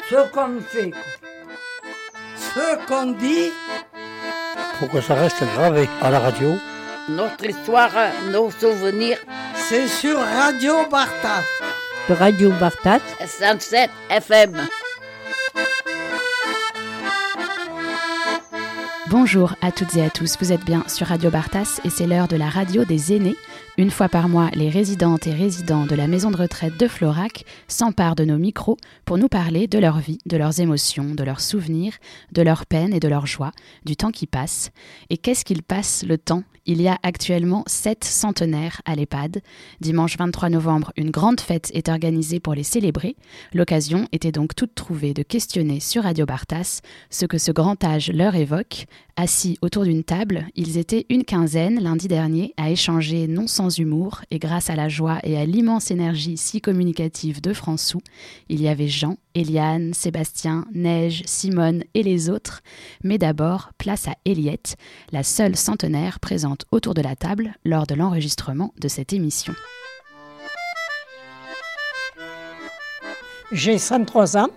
ce qu'on fait, ce qu'on dit. Faut que ça reste gravé à la radio. Notre histoire, nos souvenirs. C'est sur Radio Bartas. Radio Bartas. 107 FM. Bonjour à toutes et à tous, vous êtes bien sur Radio Bartas et c'est l'heure de la radio des aînés. Une fois par mois, les résidentes et résidents de la maison de retraite de Florac s'emparent de nos micros pour nous parler de leur vie, de leurs émotions, de leurs souvenirs, de leurs peines et de leurs joies, du temps qui passe. Et qu'est-ce qu'il passe, le temps ? Il y a actuellement 7 centenaires à l'EHPAD. Dimanche 23 novembre, une grande fête est organisée pour les célébrer. L'occasion était donc toute trouvée de questionner sur Radio Bartas ce que ce grand âge leur évoque. Assis autour d'une table, ils étaient une quinzaine lundi dernier à échanger non sans humour et grâce à la joie et à l'immense énergie si communicative de François. Il y avait Jean, Eliane, Sébastien, Neige, Simone et les autres. Mais d'abord, place à Eliette, la seule centenaire présente autour de la table lors de l'enregistrement de cette émission. J'ai 103 ans.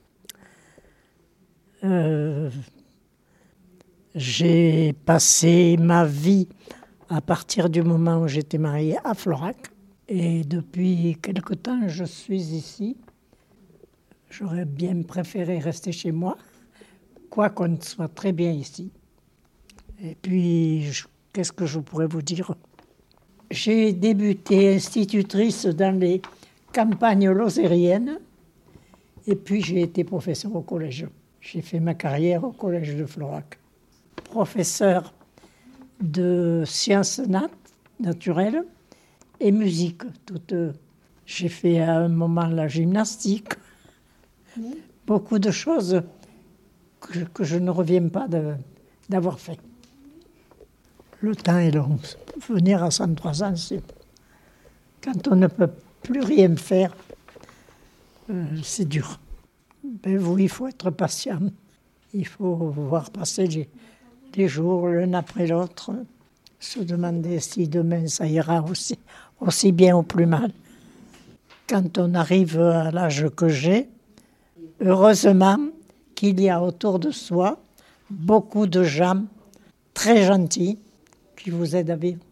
J'ai passé ma vie à partir du moment où j'étais mariée à Florac. Et depuis quelque temps, je suis ici. J'aurais bien préféré rester chez moi, quoiqu'on soit très bien ici. Et puis, qu'est-ce que je pourrais vous dire ? J'ai débuté institutrice dans les campagnes lozériennes. Et puis, j'ai été professeur au collège. J'ai fait ma carrière au collège de Florac. Professeur de sciences naturelles et musique. J'ai fait à un moment la gymnastique. Beaucoup de choses que je ne reviens pas d'avoir fait. Le temps est long. Venir à 103 ans, c'est... Quand on ne peut plus rien faire, c'est dur. Ben oui, il faut être patient. Il faut voir passer les jours l'un après l'autre, se demander si demain ça ira aussi bien ou plus mal. Quand on arrive à l'âge que j'ai, heureusement qu'il y a autour de soi beaucoup de gens très gentils qui vous aident à vivre.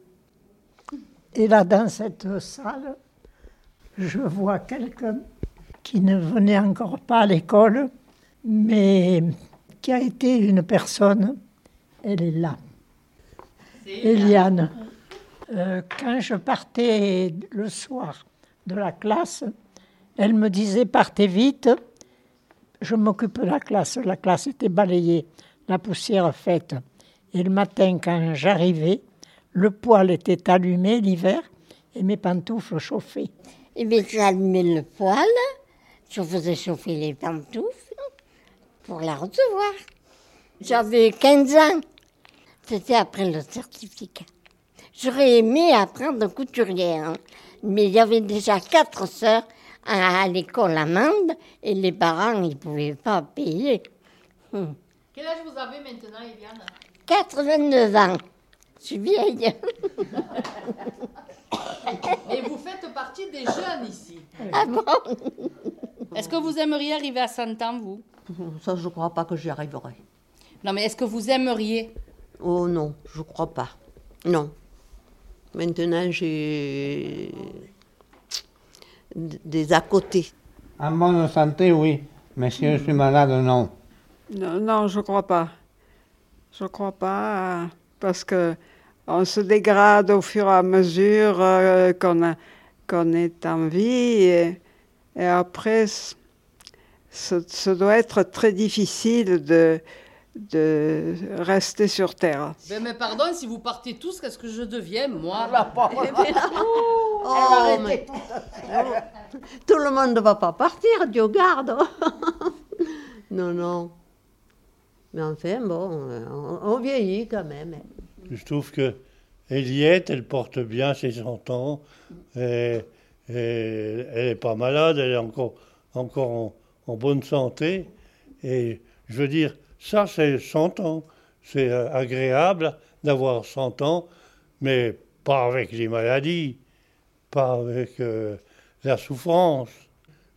Et là, dans cette salle, je vois quelqu'un qui ne venait encore pas à l'école, mais qui a été une personne, elle est là. Eliane. Quand je partais le soir de la classe, elle me disait « Partez vite ». Je m'occupe de la classe était balayée, la poussière faite. Et le matin, quand j'arrivais, le poêle était allumé l'hiver et mes pantoufles chauffaient. Et bien, j'allumais le poêle, je faisais chauffer les pantoufles pour la recevoir. J'avais 15 ans. C'était après le certificat. J'aurais aimé apprendre couturière, hein, mais il y avait déjà 4 sœurs à l'école à Mende et les parents, ils ne pouvaient pas payer. Quel âge vous avez maintenant, Eliane ? 89 ans. Je suis vieille. Et vous faites partie des jeunes ici. Ah bon ? Est-ce que vous aimeriez arriver à 100 ans, vous ? Ça, je ne crois pas que j'y arriverai. Non, mais est-ce que vous aimeriez ? Oh non, je ne crois pas. Non. Maintenant, j'ai des à côté. En bonne santé, oui. Mais si je suis malade, non. Non, je ne crois pas. Je ne crois pas parce qu'on se dégrade au fur et à mesure qu'on est en vie. Et après, ça doit être très difficile de rester sur Terre. Mais pardon, si vous partez tous, qu'est-ce que je deviens, moi ? Mais... Tout le monde ne va pas partir, Dieu garde. Non. Mais enfin, bon, on vieillit quand même. Je trouve que Eliette, elle porte bien ses 100 ans. Et elle n'est pas malade, elle est encore en bonne santé. Et je veux dire, ça, c'est 100 ans. C'est agréable d'avoir 100 ans, mais pas avec les maladies, pas avec la souffrance.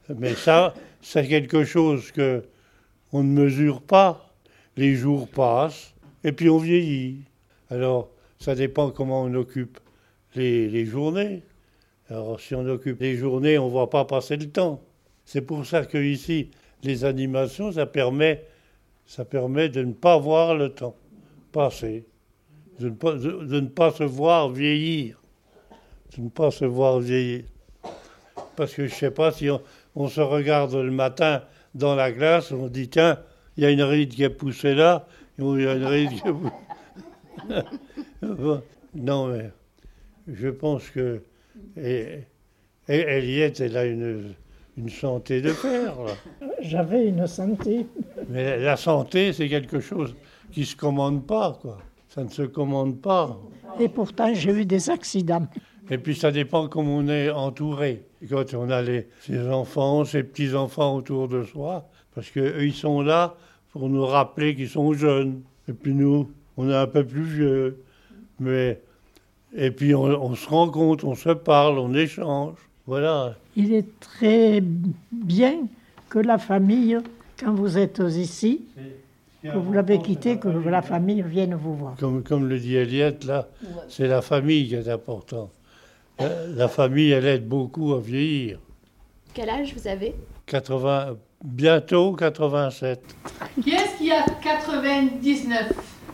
Mais ça, c'est quelque chose que on ne mesure pas. Les jours passent et puis on vieillit. Alors, ça dépend comment on occupe les journées. Alors, si on occupe les journées, on ne voit pas passer le temps. C'est pour ça que ici, les animations, ça permet de ne pas voir le temps passer, de ne pas se voir vieillir. De ne pas se voir vieillir. Parce que je ne sais pas si on se regarde le matin dans la glace, on dit tiens, il y a une ride qui est poussée là, il y a une ride qui est poussée. Non, mais je pense que Eliette, elle a une santé de fer. Là. J'avais une santé. Mais la santé, c'est quelque chose qui ne se commande pas, quoi. Ça ne se commande pas. Et pourtant, j'ai eu des accidents. Et puis ça dépend comment on est entouré. Quand on a ses enfants, ses petits-enfants autour de soi, parce qu'eux, ils sont là pour nous rappeler qu'ils sont jeunes. Et puis nous, on est un peu plus vieux. Et puis on se rencontre, on se parle, on échange. Voilà. Il est très bien que la famille, quand vous êtes ici, que vous l'avez quitté, que la famille vienne vous voir. Comme le dit Eliette, là, c'est la famille qui est importante. La famille, elle aide beaucoup à vieillir. Quel âge vous avez ? Bientôt 87. Qui est-ce qui a 99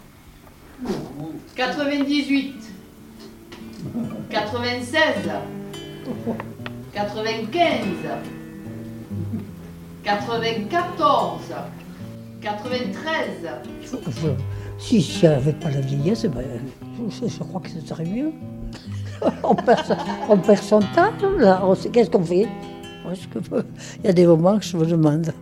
98 96 95 94 93 Si je n'avais pas la vieillesse, je crois que ce serait mieux. On perd son temps, là. Qu'est-ce qu'on fait? Il y a des moments que je me demande.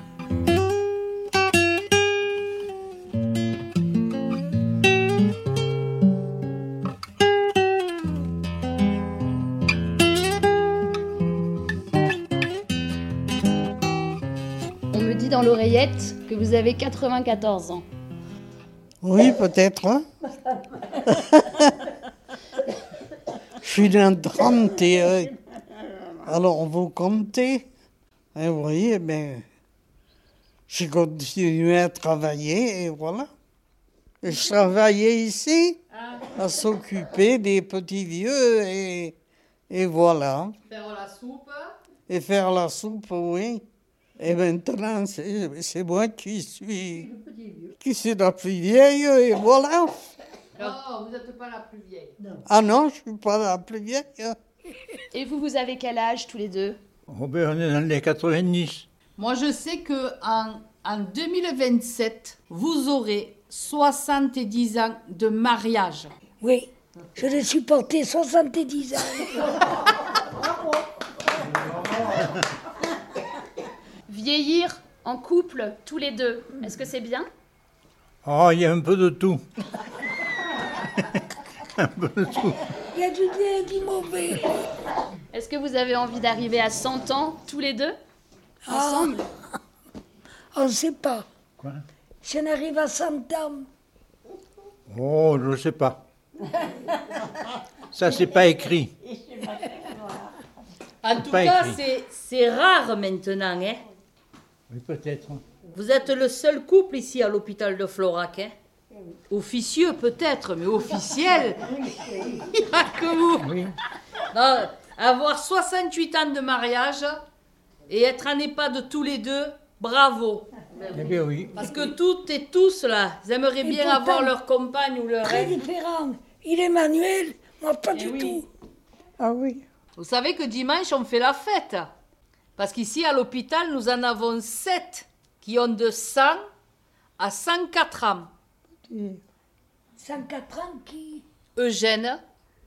On me dit dans l'oreillette que vous avez 94 ans. Oui, peut-être. Hein. Je suis d'un 31. Alors, vous comptez. Et vous voyez, j'ai continué à travailler et voilà. Et je travaillais ici à s'occuper des petits vieux et voilà. Faire la soupe. Et faire la soupe, oui. Et maintenant, c'est moi qui suis la plus vieille et voilà. Non, vous n'êtes pas la plus vieille. Non. Ah non, je ne suis pas la plus vieille. Et vous avez quel âge tous les deux ? On est dans les 90. Moi, je sais qu'en 2027, vous aurez 70 ans de mariage. Oui, je l'ai supporté 70 ans. Vieillir en couple, tous les deux, est-ce que c'est bien ? Oh, il y a un peu de tout. Un peu de tout. Il y a du bien et du mauvais. Est-ce que vous avez envie d'arriver à 100 ans, tous les deux ? Ensemble ? On ne sait pas. Quoi ? Si on arrive à 100 ans. Oh, je ne sais pas. Ça, c'est pas écrit. En tout cas, c'est rare maintenant. Hein. Oui, peut-être. Vous êtes le seul couple ici à l'hôpital de Florac. Hein. Officieux peut-être, mais officiel, il n'y a que vous. Oui. Non, avoir 68 ans de mariage et être en EHPAD tous les deux, bravo. Eh bien oui. Parce que toutes et tous là, ils aimeraient bien avoir leur compagne ou leur très aide. différent. Il est manuel, moi pas du tout. Ah oui. Vous savez que dimanche, on fait la fête. Parce qu'ici, à l'hôpital, nous en avons 7 qui ont de 100 à 104 ans. 104 ans qui... Eugène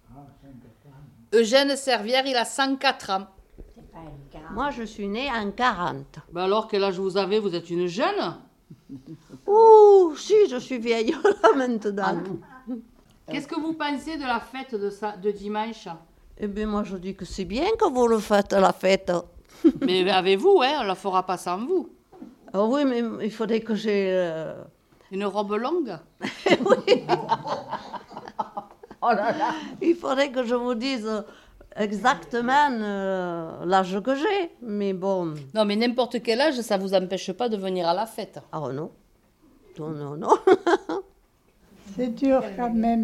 Servière, il a 104 ans. Moi, je suis née en 40. Ben alors, quel âge vous avez? Vous êtes une jeune? Ouh, si, je suis vieille là maintenant. Qu'est-ce que vous pensez de la fête de dimanche? Eh bien, moi, je dis que c'est bien que vous le faites, la fête. Mais avec vous, hein, on la fera pas sans vous. Oh oui, mais il faudrait que j'ai... Une robe longue? Oui. Oh là là. Il faudrait que je vous dise exactement l'âge que j'ai, mais bon. Non, mais n'importe quel âge, ça ne vous empêche pas de venir à la fête. Ah non. Non, non, non. C'est dur quand même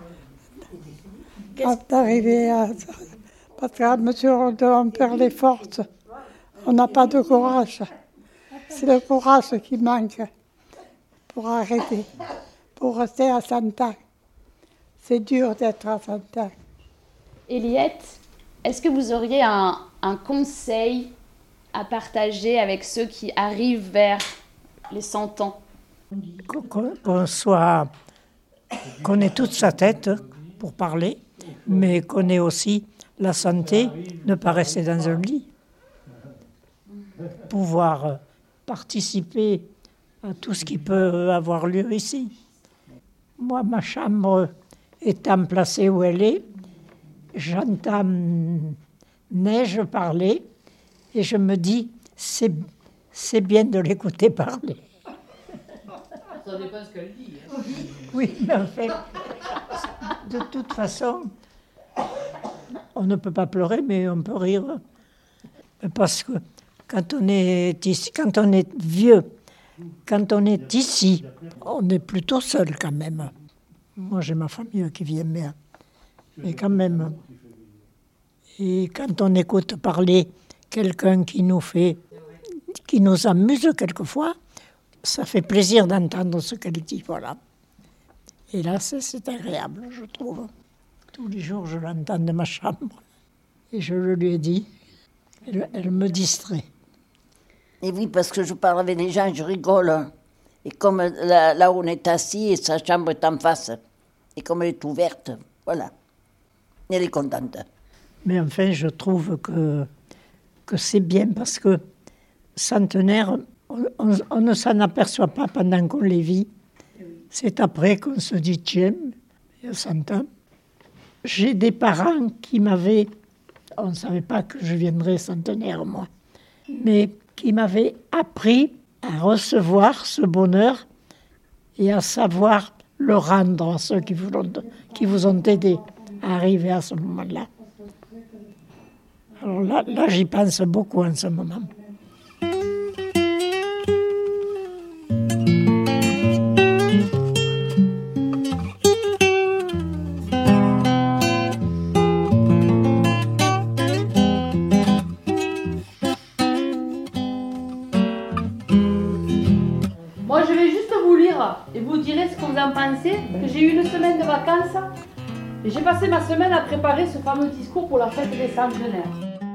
d'arriver à... Parce qu'à mesure où on perd les forces, on n'a pas de courage. C'est le courage qui manque pour arrêter, pour rester à 100 ans. C'est dur d'être à 100 ans. Eliette, est-ce que vous auriez un conseil à partager avec ceux qui arrivent vers les 100 ans? Qu'on ait toute sa tête pour parler, mais qu'on ait aussi la santé, ne pas rester dans un lit. Pouvoir participer à tout ce qui peut avoir lieu ici. Moi, ma chambre étant placée où elle est, j'entends Neige parler et je me dis, c'est bien de l'écouter parler. Ça dépend ce qu'elle dit. Oui, mais en fait, de toute façon, on ne peut pas pleurer, mais on peut rire. Parce que quand on est ici, quand on est vieux, quand on est ici, on est plutôt seul quand même. Moi, j'ai ma famille qui vient bien, mais quand même. Et quand on écoute parler quelqu'un qui nous amuse quelquefois, ça fait plaisir d'entendre ce qu'elle dit, voilà. Et là, c'est agréable, je trouve. Tous les jours, je l'entends de ma chambre. Et je le lui ai dit. Elle me distrait. Et oui, parce que je parle avec les gens, je rigole. Et comme là où on est assis, et sa chambre est en face, et comme elle est ouverte, voilà. Elle est contente. Mais enfin, je trouve que c'est bien parce que centenaire, on ne s'en aperçoit pas pendant qu'on les vit. C'est après qu'on se dit, tiens, il y a 100 ans. J'ai des parents qui m'avaient, on ne savait pas que je viendrais centenaire, moi, mais qui m'avaient appris à recevoir ce bonheur et à savoir le rendre à ceux qui vous ont aidé à arriver à ce moment-là. Alors là, j'y pense beaucoup en ce moment. Moi, je vais juste vous lire et vous direz ce que vous en pensez. Que j'ai eu une semaine de vacances et j'ai passé ma semaine à préparer ce fameux discours pour la fête des centenaires.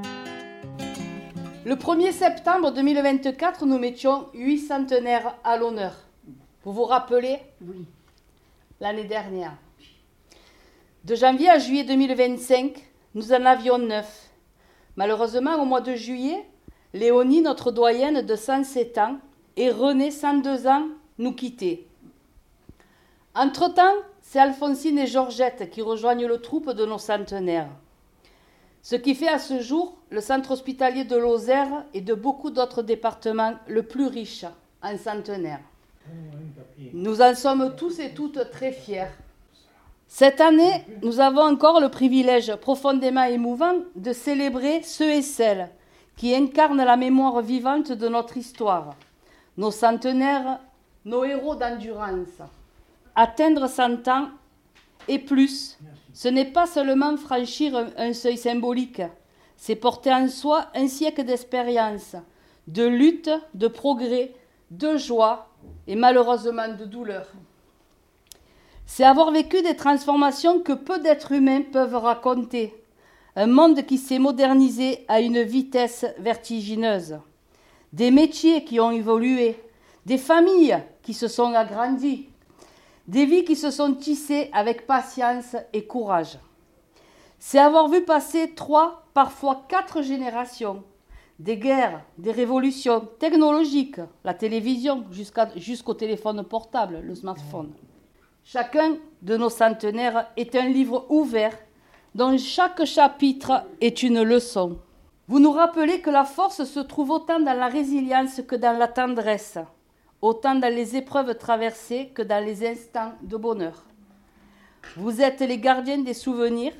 Le 1er septembre 2024, nous mettions 8 centenaires à l'honneur. Vous vous rappelez? Oui. L'année dernière. De janvier à juillet 2025, nous en avions 9. Malheureusement, au mois de juillet, Léonie, notre doyenne de 107 ans, et René, 102 ans, nous quittaient. Entre-temps, c'est Alphonsine et Georgette qui rejoignent le troupe de nos centenaires. Ce qui fait à ce jour le centre hospitalier de Lozère et de beaucoup d'autres départements le plus riche en centenaires. Nous en sommes tous et toutes très fiers. Cette année, nous avons encore le privilège profondément émouvant de célébrer ceux et celles qui incarnent la mémoire vivante de notre histoire, nos centenaires, nos héros d'endurance. Atteindre 100 ans et plus, ce n'est pas seulement franchir un seuil symbolique, c'est porter en soi un siècle d'expérience, de lutte, de progrès, de joie et malheureusement de douleur. C'est avoir vécu des transformations que peu d'êtres humains peuvent raconter. Un monde qui s'est modernisé à une vitesse vertigineuse. Des métiers qui ont évolué, des familles qui se sont agrandies, des vies qui se sont tissées avec patience et courage. C'est avoir vu passer 3, parfois 4 générations, des guerres, des révolutions technologiques, la télévision jusqu'au téléphone portable, le smartphone. Chacun de nos centenaires est un livre ouvert dont chaque chapitre est une leçon. Vous nous rappelez que la force se trouve autant dans la résilience que dans la tendresse, autant dans les épreuves traversées que dans les instants de bonheur. Vous êtes les gardiens des souvenirs,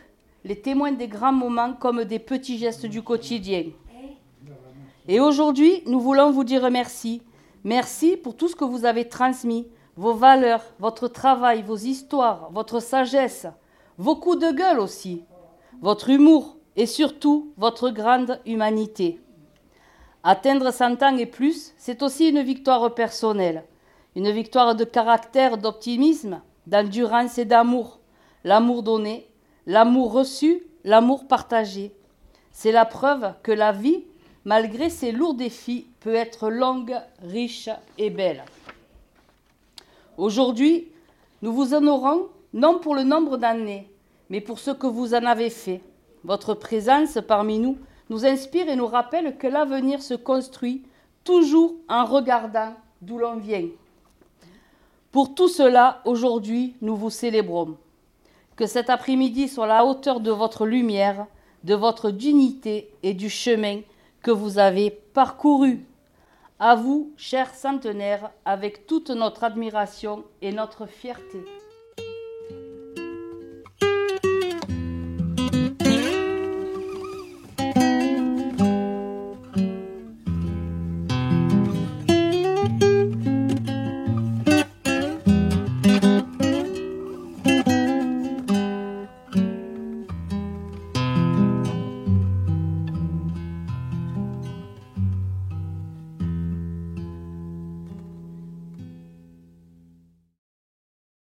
les témoins des grands moments comme des petits gestes du quotidien. Et aujourd'hui, nous voulons vous dire merci. Merci pour tout ce que vous avez transmis, vos valeurs, votre travail, vos histoires, votre sagesse, vos coups de gueule aussi, votre humour et surtout votre grande humanité. Atteindre 100 ans et plus, c'est aussi une victoire personnelle, une victoire de caractère, d'optimisme, d'endurance et d'amour. L'amour donné, l'amour reçu, l'amour partagé. C'est la preuve que la vie, malgré ses lourds défis, peut être longue, riche et belle. Aujourd'hui, nous vous honorons non pour le nombre d'années, mais pour ce que vous en avez fait. Votre présence parmi nous nous inspire et nous rappelle que l'avenir se construit toujours en regardant d'où l'on vient. Pour tout cela, aujourd'hui, nous vous célébrons. Que cet après-midi soit à la hauteur de votre lumière, de votre dignité et du chemin que vous avez parcouru. À vous, chers centenaires, avec toute notre admiration et notre fierté.